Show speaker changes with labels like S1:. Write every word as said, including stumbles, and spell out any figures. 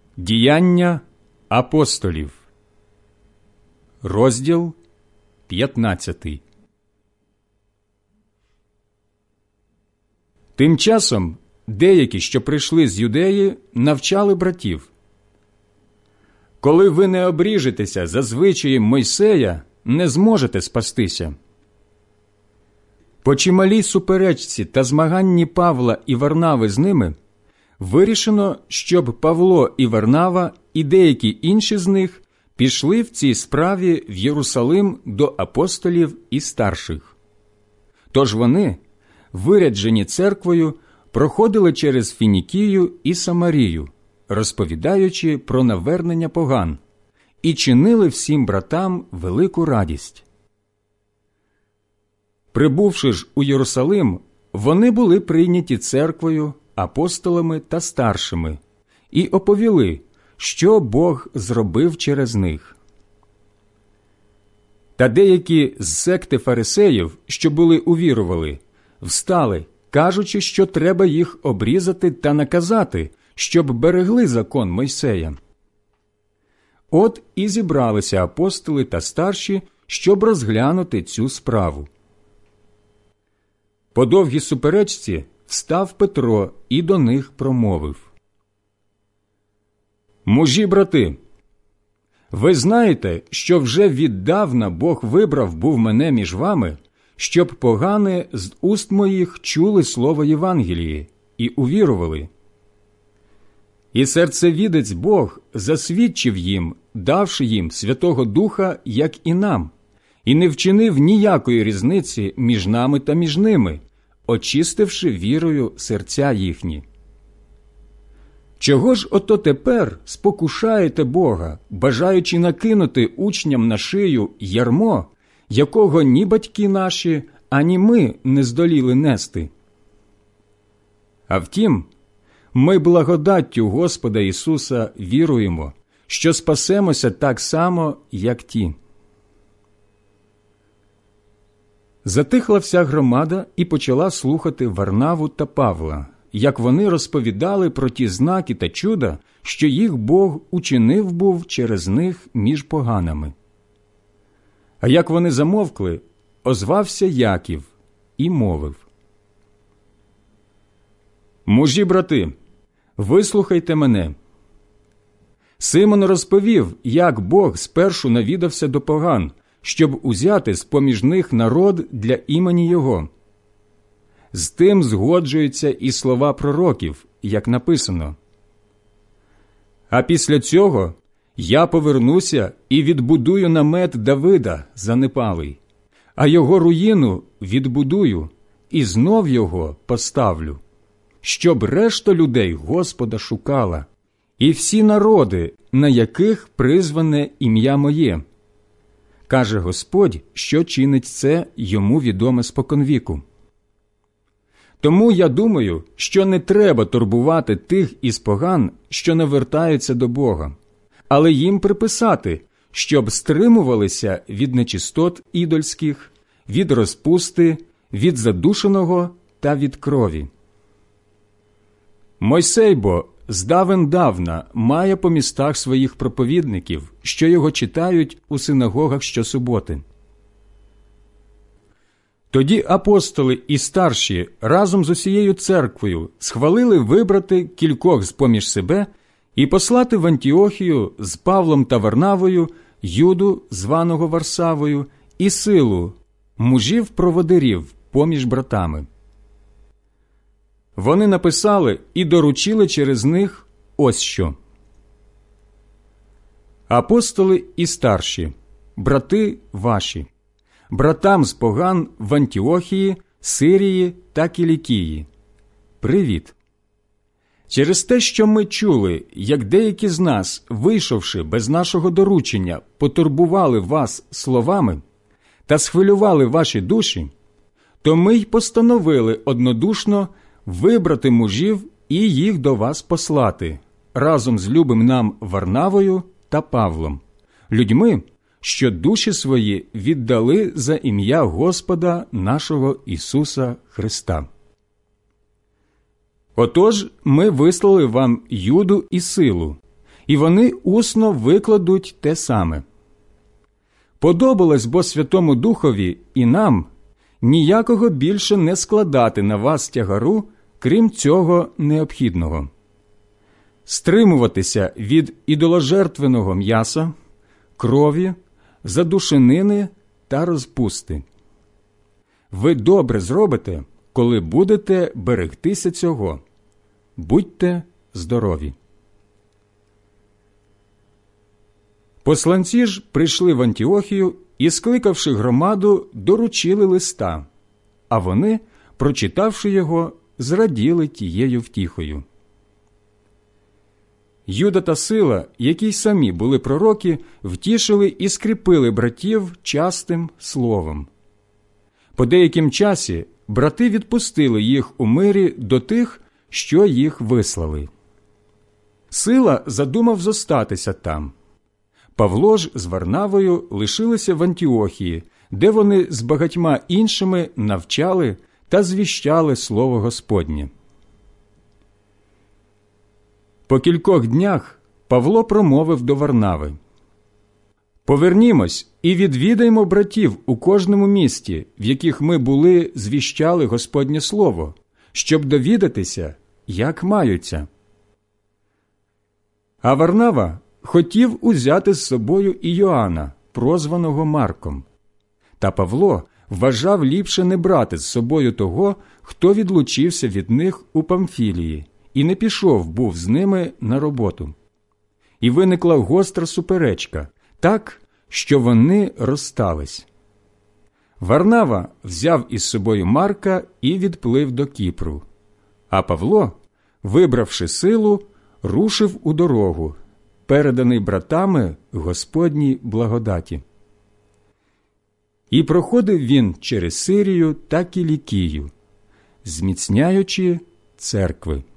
S1: Діяння апостолів, розділ п'ятнадцятий. Тим часом деякі, що прийшли з Юдеї, навчали братів: «Коли ви не обріжетеся за звичаєм Мойсея, не зможете спастися». По чималій суперечці та змаганні Павла і Варнави з ними вирішено, щоб Павло і Варнава і деякі інші з них пішли в цій справі в Єрусалим до апостолів і старших. Тож вони, виряджені церквою, проходили через Фінікію і Самарію, розповідаючи про навернення поган, і чинили всім братам велику радість. Прибувши ж у Єрусалим, вони були прийняті церквою, апостолами та старшими, і оповіли, що Бог зробив через них. Та деякі з секти фарисеїв, що були увірували, встали, кажучи, що треба їх обрізати та наказати, щоб берегли закон Мойсея. От і зібралися апостоли та старші, щоб розглянути цю справу. По довгій суперечці встав Петро і до них промовив: «Мужі, брати, ви знаєте, що вже віддавна Бог вибрав був мене між вами, щоб погани з уст моїх чули слово Євангелії і увірували. І серцевідець Бог засвідчив їм, давши їм Святого Духа, як і нам, і не вчинив ніякої різниці між нами та між ними, очистивши вірою серця їхні. Чого ж ото тепер спокушаєте Бога, бажаючи накинути учням на шию ярмо, якого ні батьки наші, ані ми не здоліли нести? А втім, ми благодаттю Господа Ісуса віруємо, що спасемося так само, як ті». Затихла вся громада і почала слухати Варнаву та Павла, як вони розповідали про ті знаки та чуда, що їх Бог учинив був через них між поганами. А як вони замовкли, озвався Яків і мовив: «Мужі, брати, вислухайте мене. Симон розповів, як Бог спершу навідався до поган, щоб узяти з-поміж них народ для імені Його. З тим згоджуються і слова пророків, як написано: «А після цього я повернуся і відбудую намет Давида занепалий, а його руїну відбудую і знов його поставлю, щоб решта людей Господа шукала, і всі народи, на яких призване ім'я моє. Каже Господь, що чинить це йому відоме споконвіку. Тому я думаю, що не треба турбувати тих із поган, що навертаються до Бога, але їм приписати, щоб стримувалися від нечистот ідольських, від розпусти, від задушеного та від крові. Мойсей бо здавен-давна має по містах своїх проповідників, що його читають у синагогах щосуботи». Тоді апостоли і старші разом з усією церквою схвалили вибрати кількох з-поміж себе і послати в Антіохію з Павлом та Варнавою Юду, званого Варсавою, і Силу, мужів-проводирів поміж братами. Вони написали і доручили через них ось що: «Апостоли і старші, брати ваші, братам з поган в Антіохії, Сирії та Кілікії, привіт! Через те, що ми чули, як деякі з нас, вийшовши без нашого доручення, потурбували вас словами та схвилювали ваші душі, то ми й постановили однодушно вибрати мужів і їх до вас послати, разом з любим нам Варнавою та Павлом, людьми, що душі свої віддали за ім'я Господа нашого Ісуса Христа. Отож ми вислали вам Юду і Силу, і вони усно викладуть те саме. Подобалось бо Святому Духові і нам ніякого більше не складати на вас тягару, крім цього необхідного. Стримуватися від ідоложертвеного м'яса, крові, задушенини та розпусти. Ви добре зробите, коли будете берегтися цього. Будьте здорові. Посланці ж прийшли в Антіохію і, скликавши громаду, доручили листа, а вони, прочитавши його, зраділи тією втіхою. Юда та Сила, які й самі були пророки, втішили і скріпили братів частим словом. По деяким часі брати відпустили їх у мирі до тих, що їх вислали. Сила задумав зостатися там. Павло ж з Варнавою лишилися в Антіохії, де вони з багатьма іншими навчали та звіщали слово Господнє. По кількох днях Павло промовив до Варнави: «Повернімось і відвідаймо братів у кожному місті, в яких ми були, звіщали Господнє слово, щоб довідатися, як маються». А Варнава хотів узяти з собою і Йоанна, прозваного Марком. Та Павло вважав ліпше не брати з собою того, хто відлучився від них у Памфілії, і не пішов був з ними на роботу. І виникла гостра суперечка, так, що вони розстались. Варнава взяв із собою Марка і відплив до Кіпру, а Павло, вибравши Силу, рушив у дорогу, переданий братами Господній благодаті. І проходив він через Сирію та Кілікію, зміцняючи церкви.